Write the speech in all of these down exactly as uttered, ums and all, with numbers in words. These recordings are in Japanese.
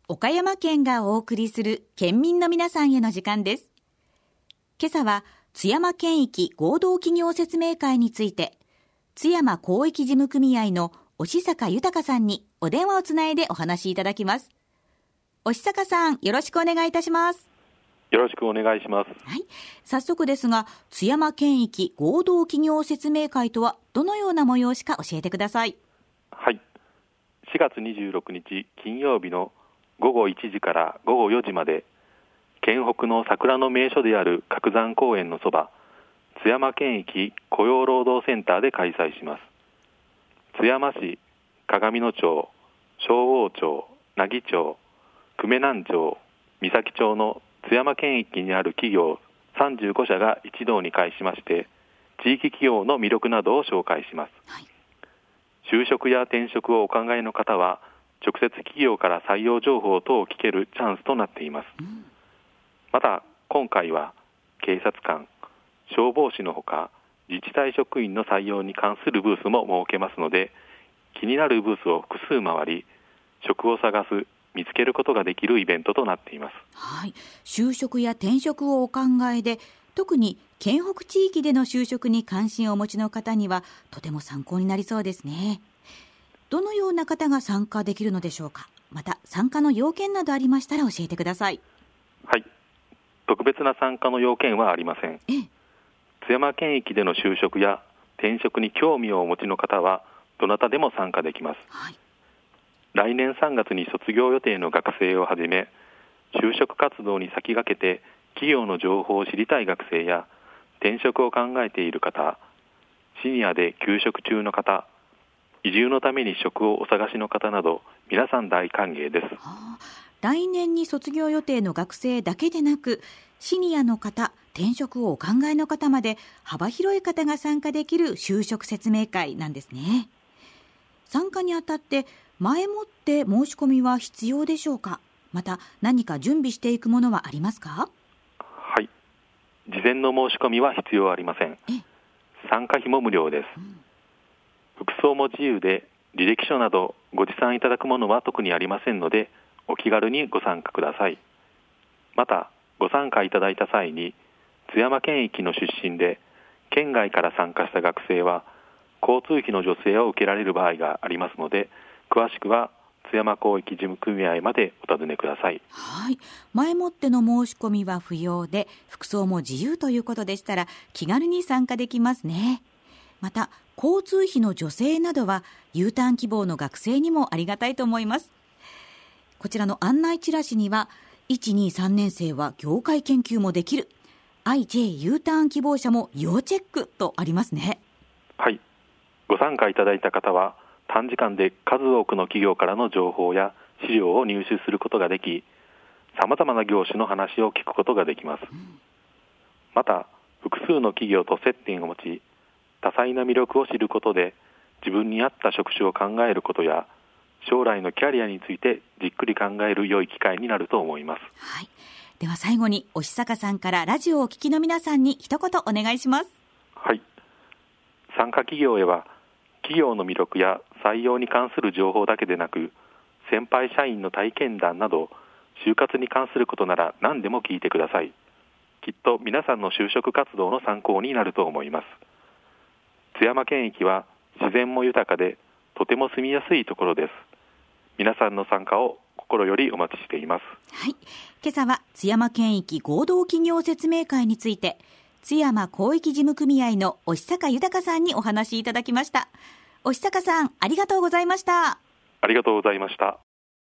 岡山県がお送りする県民の皆さんへの時間です。今朝は津山県域合同企業説明会について、津山広域事務組合の押坂豊さんにお電話をつないでお話しいただきます。押坂さん、よろしくお願いいたします。 よろしくお願いします。 はい、早速ですが、津山県域合同企業説明会とはどのような催しか教えてください。 はい、しがつにじゅうろくにち金曜日のごごいちじからごごよじまで、県北の桜の名所である鶴山公園のそば、津山県域雇用労働センターで開催します。津山市、鏡野町、昭王町、奈義町、久米南町、三崎町の津山県域にある企業さんじゅうごしゃが一堂に会しまして、地域企業の魅力などを紹介します。 はい、 就職や転職をお考えの方は、直接企業から採用情報等を聞けるチャンスとなっています。うん、また今回は警察官、消防士のほか自治体職員の採用に関するブースも設けますので、気になるブースを複数回り、職を探す、見つけることができるイベントとなっています。 はい、就職や転職をお考えで、特に県北地域での就職に関心をお持ちの方にはとても参考になりそうですね。どのような方が参加できるのでしょうか。また参加の要件などありましたら教えてください。 はい、特別な参加の要件はありません。 え津山県域での就職や転職に興味をお持ちの方はどなたでも参加できます。 はい、 来年さんがつに卒業予定の学生をはじめ、就職活動に先駆けて企業の情報を知りたい学生や、転職を考えている方、シニアで休職中の方、移住のために職をお探しの方など、皆さん大歓迎です。 はあ、来年に卒業予定の学生だけでなく、シニアの方、転職をお考えの方まで幅広い方が参加できる就職説明会なんですね。参加にあたって前もって申し込みは必要でしょうか。また何か準備していくものはありますか。 はい、事前の申し込みは必要ありません。参加費も無料です。うん、服装も自由で、履歴書などご持参いただくものは特にありませんので、お気軽にご参加ください。またご参加いただいた際に、津山県域の出身で県外から参加した学生は交通費の助成を受けられる場合がありますので、詳しくは津山広域事務組合までお尋ねください。 はい、前もっての申し込みは不要で、服装も自由ということでしたら気軽に参加できますね。また交通費の助成などは U ターン希望の学生にもありがたいと思います。こちらの案内チラシには、いち、に、さんねん生は業界研究もできる、 アイジェーユー ターン希望者も要チェックとありますね。 はい、ご参加いただいた方は短時間で数多くの企業からの情報や資料を入手することができ、さまざまな業種の話を聞くことができます。うん、また複数の企業と接点を持ち、多彩な魅力を知ることで、自分に合った職種を考えることや、将来のキャリアについてじっくり考える良い機会になると思います。 はい、では最後に押坂さんからラジオをお聞きの皆さんに一言お願いします。 はい、参加企業へは企業の魅力や採用に関する情報だけでなく、先輩社員の体験談など就活に関することなら何でも聞いてください。きっと皆さんの就職活動の参考になると思います。津山県域は自然も豊かでとても住みやすいところです。皆さんの参加を心よりお待ちしています。 はい、今朝は津山県域合同企業説明会について、津山広域事務組合の押坂豊さんにお話しいただきました。押坂さん、ありがとうございました。 ありがとうございました。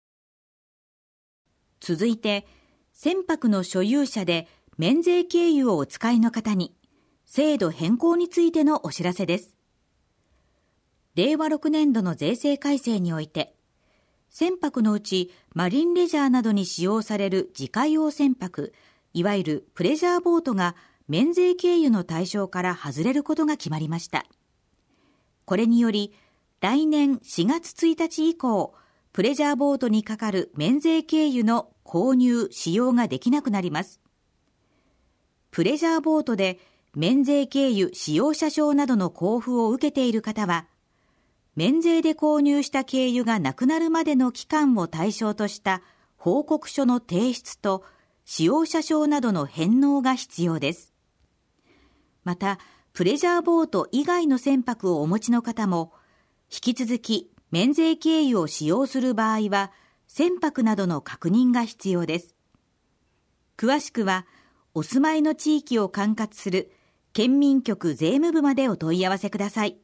続いて、船舶の所有者で免税経由をお使いの方に制度変更についてのお知らせです。れいわろくねんどの税制改正において、船舶のうちマリンレジャーなどに使用される自家用船舶、いわゆるプレジャーボートが免税経由の対象から外れることが決まりました。これにより、来年しがつついたち以降、プレジャーボートにかかる免税経由の購入・使用ができなくなります。プレジャーボートで免税経由使用者証などの交付を受けている方は、免税で購入した経由がなくなるまでの期間を対象とした報告書の提出と使用者証などの返納が必要です。また、プレジャーボート以外の船舶をお持ちの方も、引き続き免税経由を使用する場合は、船舶などの確認が必要です。詳しくは、お住まいの地域を管轄する県民局税務部までお問い合わせください。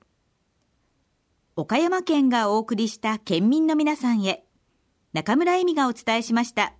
岡山県がお送りした県民の皆さんへ、中村恵美がお伝えしました。